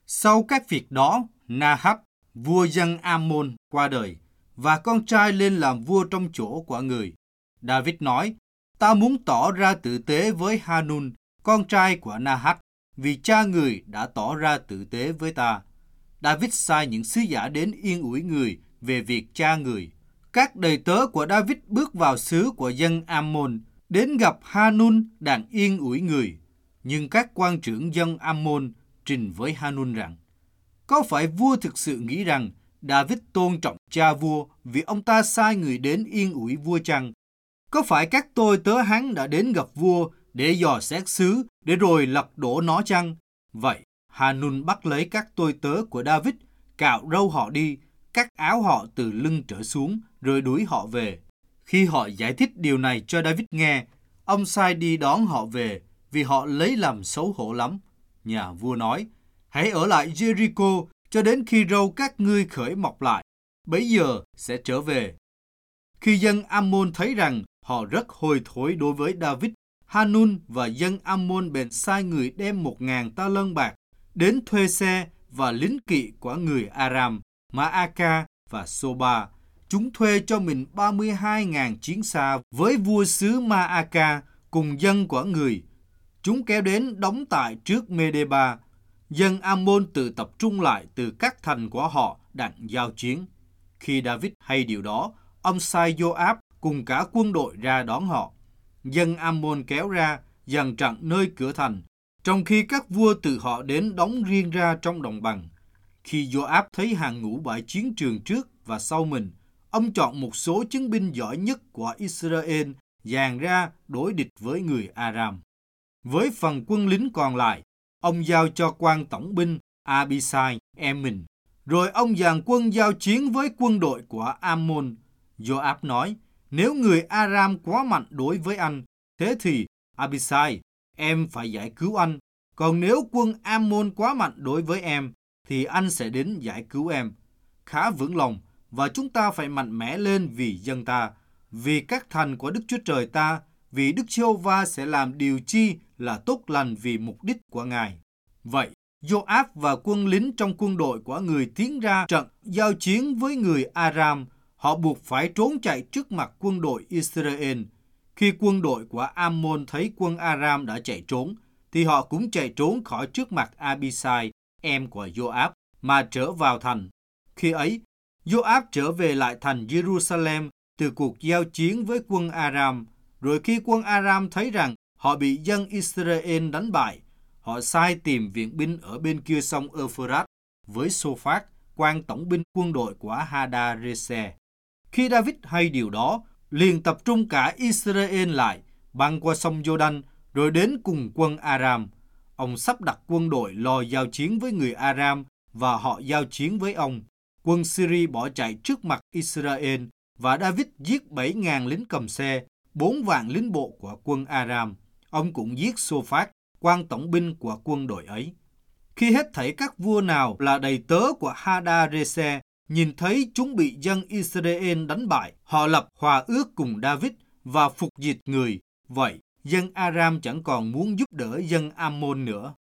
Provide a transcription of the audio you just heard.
Sau các việc đó, Nahab, vua dân Ammon, qua đời, và con trai lên làm vua trong chỗ của người. David nói, ta muốn tỏ ra tử tế với Hanun, con trai của Nahab, vì cha người đã tỏ ra tử tế với ta. David sai những sứ giả đến yên ủi người về việc cha người. Các đầy tớ của David bước vào xứ của dân Ammon, đến gặp Hanun đang yên ủi người. Nhưng các quan trưởng dân Ammon trình với Hanun rằng, có phải vua thực sự nghĩ rằng David tôn trọng cha vua vì ông ta sai người đến yên ủi vua chăng? Có phải các tôi tớ hắn đã đến gặp vua để dò xét xứ, để rồi lật đổ nó chăng? Vậy, Hanun bắt lấy các tôi tớ của David, cạo râu họ đi, cắt áo họ từ lưng trở xuống, rồi đuổi họ về. Khi họ giải thích điều này cho David nghe, ông sai đi đón họ về, vì họ lấy làm xấu hổ lắm. Nhà vua nói, hãy ở lại Jericho cho đến khi râu các ngươi khởi mọc lại, bấy giờ sẽ trở về. Khi dân Ammon thấy rằng họ rất hôi thối đối với David, Hanun và dân Ammon bèn sai người đem 1.000 ta lân bạc đến thuê xe và lính kỵ của người Aram, Maaka và Soba. Chúng thuê cho mình 32.000 chiến xa với vua xứ Maaka cùng dân của người. Chúng kéo đến đóng tại trước Medeba. Dân Ammon tự tập trung lại từ các thành của họ đặng giao chiến. Khi David hay điều đó, ông sai Joab cùng cả quân đội ra đón họ. Dân Ammon kéo ra, dàn trận nơi cửa thành, trong khi các vua tự họ đến đóng riêng ra trong đồng bằng. Khi Joab thấy hàng ngũ bãi chiến trường trước và sau mình, ông chọn một số chiến binh giỏi nhất của Israel dàn ra đối địch với người Aram. Với phần quân lính còn lại, ông giao cho quan tổng binh Abisai em mình. Rồi ông dàn quân giao chiến với quân đội của Ammon. Joab nói, nếu người Aram quá mạnh đối với anh, thế thì Abisai, em phải giải cứu anh. Còn nếu quân Ammon quá mạnh đối với em, thì anh sẽ đến giải cứu em. Khá vững lòng, và chúng ta phải mạnh mẽ lên vì dân ta, vì các thành của Đức Chúa Trời ta, vì Đức Giê-hô-va sẽ làm điều chi là tốt lành vì mục đích của Ngài. Vậy, Joab và quân lính trong quân đội của người tiến ra trận giao chiến với người Aram. Họ buộc phải trốn chạy trước mặt quân đội Israel. Khi quân đội của Ammon thấy quân Aram đã chạy trốn, thì họ cũng chạy trốn khỏi trước mặt Abisai, em của Joab, mà trở vào thành. Khi ấy, Joab trở về lại thành Jerusalem từ cuộc giao chiến với quân Aram. Rồi khi quân Aram thấy rằng họ bị dân Israel đánh bại, họ sai tìm viện binh ở bên kia sông Euphrates với Sophak, quan tổng binh quân đội của Hadarezer. Khi David hay điều đó, liền tập trung cả Israel lại, băng qua sông Giô-đanh, rồi đến cùng quân Aram. Ông sắp đặt quân đội lo giao chiến với người Aram, và họ giao chiến với ông. Quân Syria bỏ chạy trước mặt Israel, và David giết 7.000 lính cầm xe, 4 vạn lính bộ của quân Aram. Ông cũng giết Sophak, quan tổng binh của quân đội ấy. Khi hết thảy các vua nào là đầy tớ của Hadarezer nhìn thấy chúng bị dân Israel đánh bại, họ lập hòa ước cùng David và phục diệt người. Vậy, dân Aram chẳng còn muốn giúp đỡ dân Ammon nữa.